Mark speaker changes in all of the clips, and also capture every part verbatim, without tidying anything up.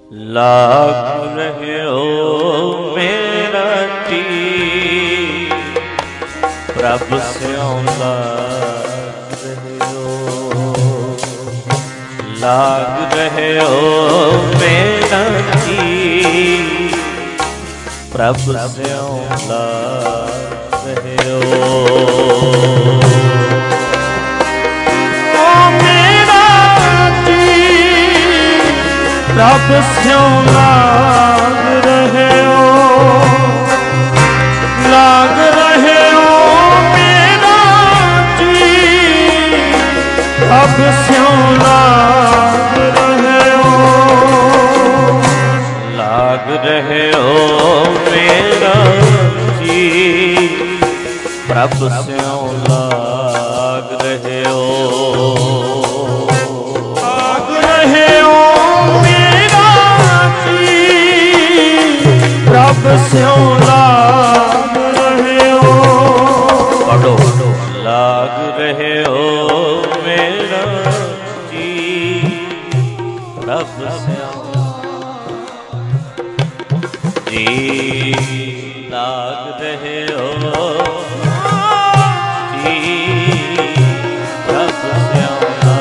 Speaker 1: लाग रहे हो मेरा जी प्रभ स्यों लाग रहे हो, लाग रहे हो मेरा जी प्रभ स्यों लाग रहे हो।
Speaker 2: प्रभ स्यों लाग रहे हो, लाग रहे हो मेरा जी प्रभ स्यों लाग रहे हो,
Speaker 1: लाग रहे हो मेरा जी प्रभ स्यों लाग रहे हो,
Speaker 2: लाग रहे हो प्रभ स्यों लाग रहे हो।
Speaker 1: पढ़ो लाग रहे हो मेरा जी प्रभ स्यों जी लाग रहे हो जी प्रभ स्यों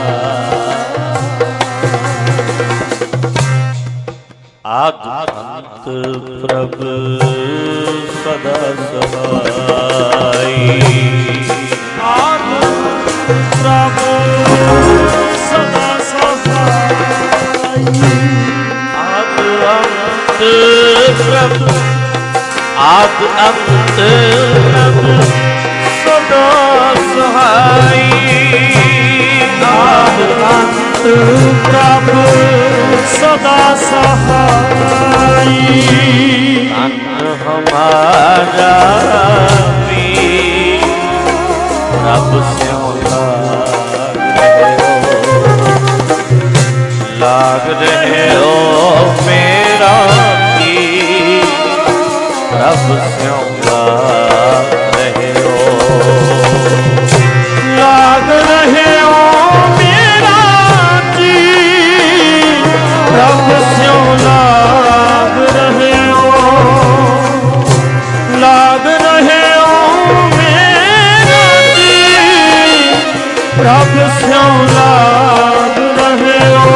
Speaker 1: आद अंत प्रभ सदा सहाय,
Speaker 2: आद प्रभ सदा सहाय,
Speaker 1: आद अंत प्रभ आद अंत प्रभ सदा सहाय,
Speaker 2: आद अंत प्रभ सदा सहाय,
Speaker 1: धन हमारा वीर प्रभ स्यों लाग रहे हो, लाग रहे हो मेरा वीर प्रभ स्यों लाग रहे हो,
Speaker 2: लाग रहे हो मेरा जी प्रभ स्यों लाग रहे हो, लाग रहे हो मेरा जी प्रभ स्यों लाग रहे हो,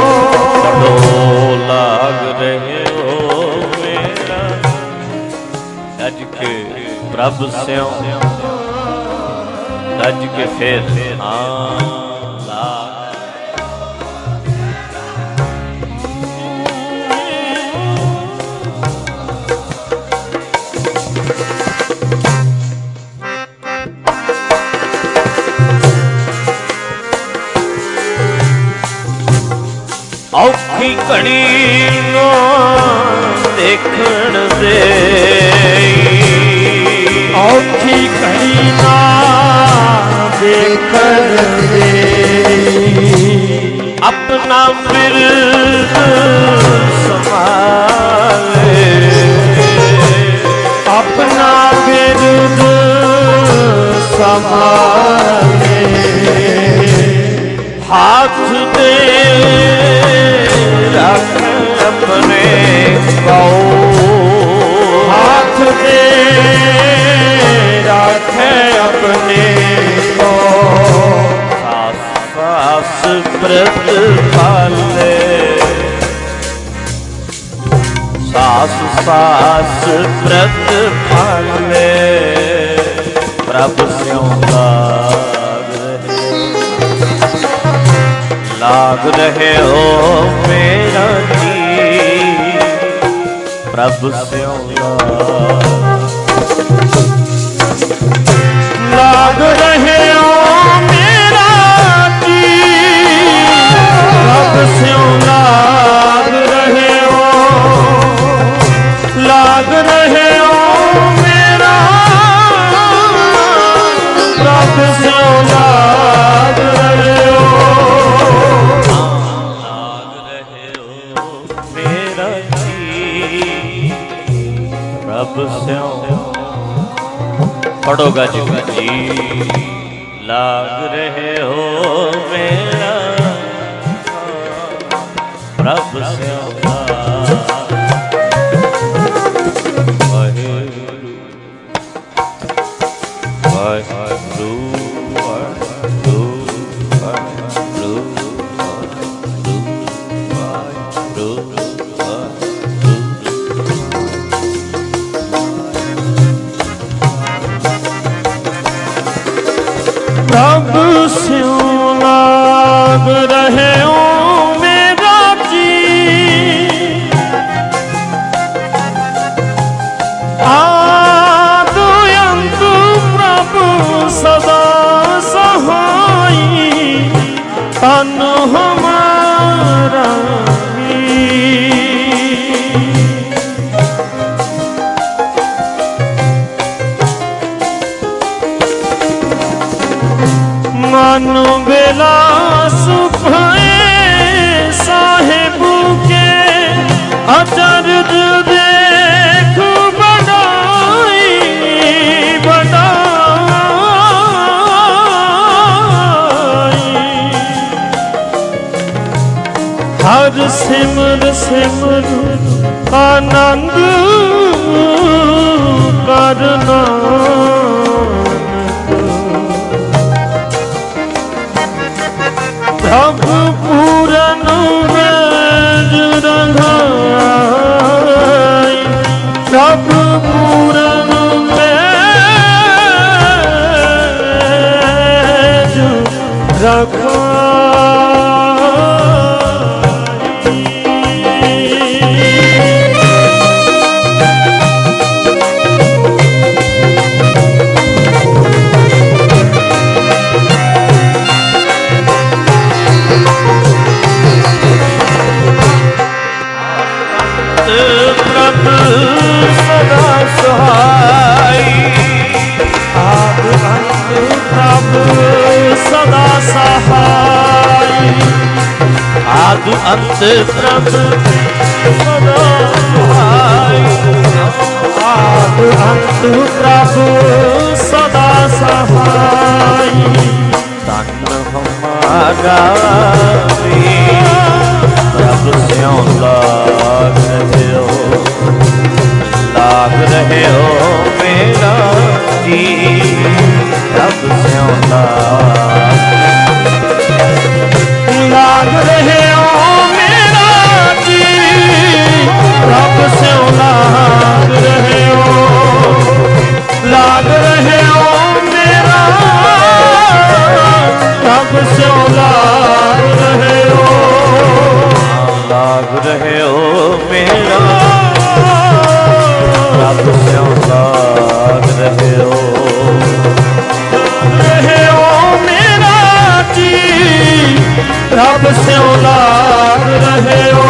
Speaker 1: लाग रहे हो मेरा लज के प्रभ स्यों लज के फिर हाँ लाग औखी घड़ी नो देखण दे,
Speaker 2: औखी घड़ी ना देखण दे,
Speaker 1: अपना बिरद संभाले,
Speaker 2: अपना बिरद संभाले,
Speaker 1: हाथ दे रख अपने को,
Speaker 2: हाथ दे रखे अपने को,
Speaker 1: सास सास व्रत पाले, सास सास व्रत पाले प्रभ स्यों लाग रहे, लाग रहे हो मेरा जी प्रभ स्यों
Speaker 2: लाग रहे हो मेरा जी प्रभ स्यों लाग रहे हो, लाग रहे हो मेरा प्रभ स्यों लाग रहे हो,
Speaker 1: लाग रहे हो मेरा जी प्रभ स्यों पढ़ोगा जी जी लाग रहे हो मेरा ਪ੍ਰਭ ਸਿਉ ਲਾਗ। ਵਾਹਿਗੁਰੂ ਵਾਹਿਗੁਰੂ ਵਾਹਿਗੁਰੂ ਵਾਹਿਗੁਰੂ
Speaker 2: ਪ੍ਰਭ ਸਿਉ ਲਾਗ ਰਹਿਓ ਮੇਰਾ ਜੀ। ਆਦਿ ਅੰਤ ਪ੍ਰਭ ਸਦਾ ਸਹਾਈ। ਤਨ ਹਮਾਰਾ मन बिलास भये साहिब के अचरज देख बढ़ाई बढ़ाई। हर सिमर सिमर आनंद करना। प्रभ पूरन वेद रंगाई। प्रभ पूरन वेद रंगाई।
Speaker 1: ਪ੍ਰਭ ਸਦਾ ਸਹਾਈ।
Speaker 2: ਆਦਿ ਅੰਤ ਪ੍ਰਭ ਸਦਾ ਸਹਾਈ।
Speaker 1: ਆਦਿ ਅੰਤ ਪ੍ਰਭ ਸਦਾ ਸਹਾਈ।
Speaker 2: ਆਦਿ ਅੰਤ ਪ੍ਰਭ ਸਦਾ ਸਹਾਈ।
Speaker 1: ਤਨ ਹਮਾਰਾ ਪ੍ਰਭ ਸਿਉ ਲਾਗ ਰਹਿਓ। ਲਾਗ ਰਹਿਓ ਮੇਰਾ ਜੀ। ਪ੍ਰਭ ਸਿਉ ਲਾਗ।
Speaker 2: ਲਾਗ ਰਹਿਓ ਮੇਰਾ ਜੀ। ਪ੍ਰਭ ਸਿਉ ਲਾਗ ਰਹਿਓ। ਲਾਗ ਰਹਿਓ ਮੇਰਾ ਪ੍ਰਭ ਸਿਉ ਲਾਗ ਰਹਿਓ।
Speaker 1: ਲਾਗ ਰਹਿਓ ਮੇਰਾ ਪ੍ਰਭ ਸਿਉ ਲਾਗ ਰਹਿਓ।
Speaker 2: ਰਹਿਓ ਮੇਰਾ ਜੀ। ਪ੍ਰਭ ਸਿਉ ਲਾਗ ਰਹਿਓ।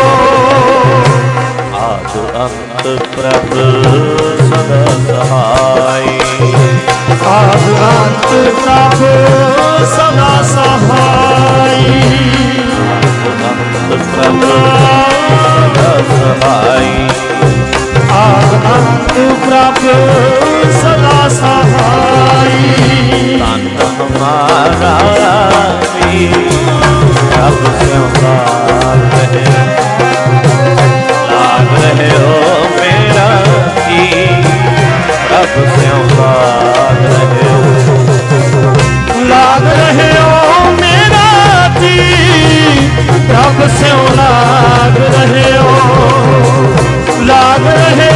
Speaker 1: ਆਦਿ ਅੰਤ ਪ੍ਰਭ ਸਦਾ ਸਹਾਈ।
Speaker 2: ਆਦਿ ਅੰਤ ਪ੍ਰਭ ਸਦਾ ਸਹਾਈ।
Speaker 1: ਪ੍ਰਭ ਸਦਾ ਸਹਾਈ।
Speaker 2: ਆਦਿ ਅੰਤ ਪ੍ਰਭ ਸਦਾ ਸਹਾਈ।
Speaker 1: ਤਨ ਹਮਾਰਾ ਵੀ ਪ੍ਰਭ ਸਿਉ ਲਾਗ ਰਹੇ। ਲਾਗ ਰਹਿਓ ਮੇਰਾ ਜੀ। ਪ੍ਰਭ ਸਿਉ ਲਾਗ ਰਹਿਓ।
Speaker 2: ਲਾਗ ਰਹਿਓ ਮੇਰਾ ਜੀ। ਪ੍ਰਭ ਸਿਉ ਲਾਗ ਰਹਿਓ। ਲਾਗ ਰਹਿਓ